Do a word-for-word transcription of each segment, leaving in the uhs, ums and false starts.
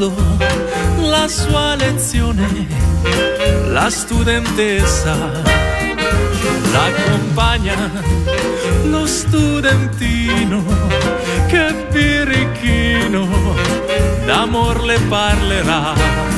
ascoltando la sua lezione, la studentessa l'accompagna, lo studentino che birichino d'amor le parlerà.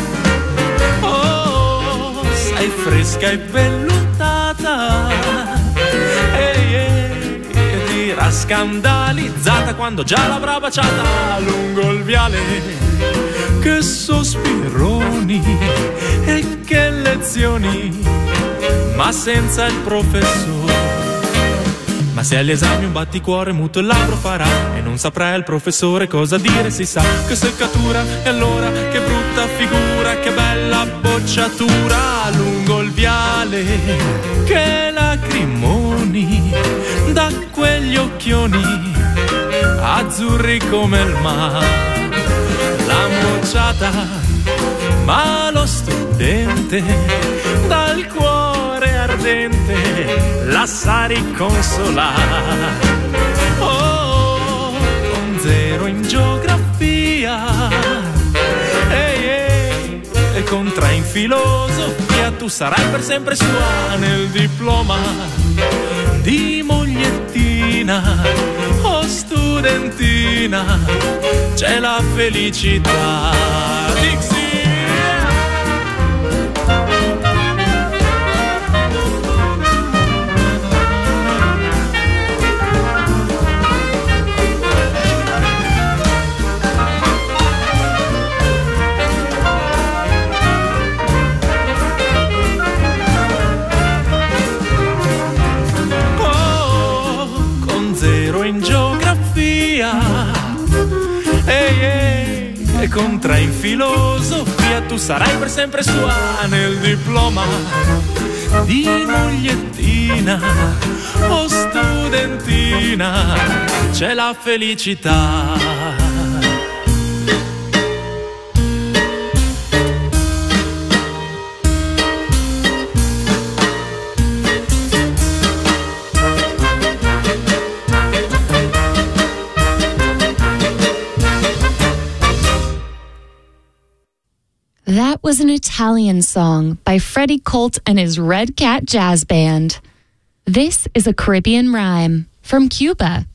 Oh, sei fresca e vellutata, ehi, ehi, e dirà scandalizzata quando già l'avrà baciata lungo il viale. Che sospironi e che lezioni, ma senza il professore. Ma se agli esami un batticuore muto il labbro farà e non saprà il professore cosa dire, si sa che seccatura. E allora che brutta figura, che bella bocciatura lungo il viale. Che lacrimoni da quegli occhioni azzurri come il mare. La bocciata, ma lo studente dal cuore ardente la sa riconsolare. Oh, con zero in geografia, ehi, ehi, e con tre in filosofia tu sarai per sempre sua nel diploma di mogliettina. Oh studentina, c'è la felicità. Dixie! Ehi, ehi, e con tre in filosofia tu sarai per sempre sua nel diploma di mogliettina. Oh studentina, c'è la felicità. That was an Italian song by Freddie Colt and his Red Cat Jazz Band. This is a Caribbean rhyme from Cuba.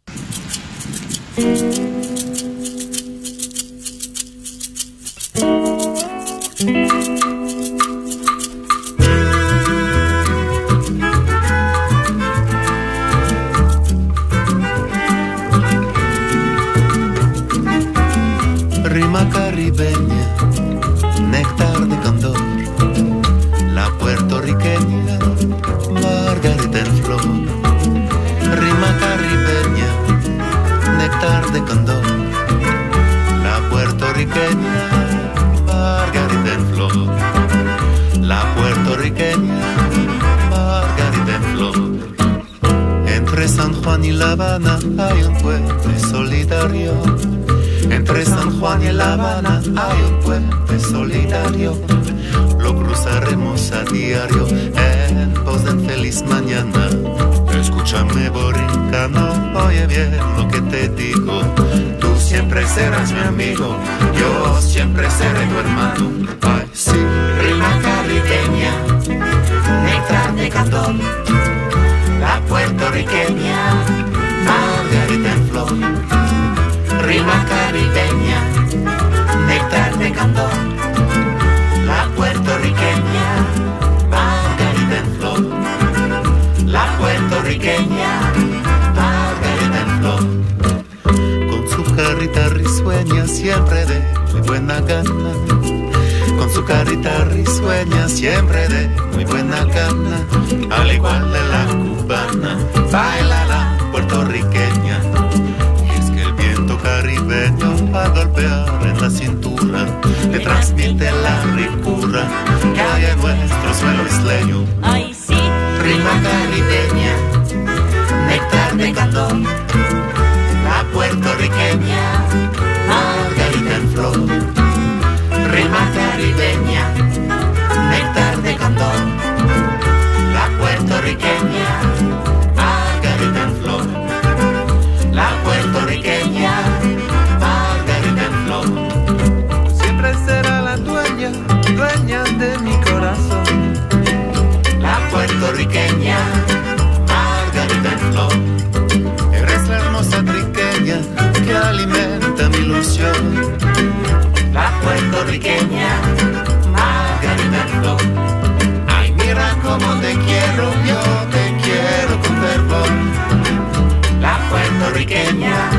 Rima caribeña, néctar de candor, la puertorriqueña, margarita en flor. Rima caribeña, néctar de candor, la puertorriqueña, margarita en flor. La puertorriqueña, margarita en flor. Entre San Juan y La Habana hay un puente solidario. Entre San Juan y La Habana hay un puente solidario. Lo cruzaremos a diario en pos de un feliz mañana. Escúchame borincano, oye bien lo que te digo. Tú siempre serás mi amigo, yo siempre seré tu hermano. Ay, sí. Rima caribeña, néctar de candor, la puertorriqueña, margarita en flor. Rima caribeña, néctar de candor, la puertorriqueña, margarita en flor. La puertorriqueña, margarita en flor. Con su carita risueña siempre de muy buena gana. Con su carita risueña siempre de muy buena gana. Al igual de la cubana, baila la puertorriqueña. Caribeño va a golpear en la cintura, le transmite la ricura que hay en nuestro suelo isleño. Ay, sí. Rima caribeña, néctar de candor, la puertorriqueña, margarita en flor. Rima caribeña, néctar de candor, la puertorriqueña, margarita en flor. La puertorriqueña, margarita en flor. puertorriqueña.